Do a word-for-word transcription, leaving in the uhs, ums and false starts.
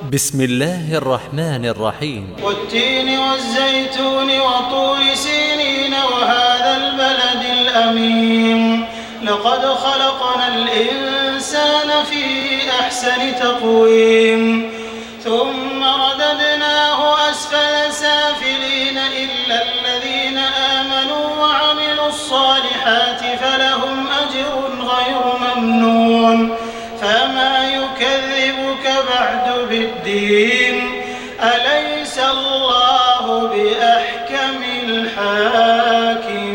بسم الله الرحمن الرحيم. والتين والزيتون وطور سينين وهذا البلد الأمين لقد خلقنا الإنسان في أحسن تقويم ثم رددناه أسفل سافلين إلا الذين آمنوا وعملوا الصالحات فلهم أجر غير ممنون فما يكذبك بعد بالدين أليس الله بأحكم الحاكمين.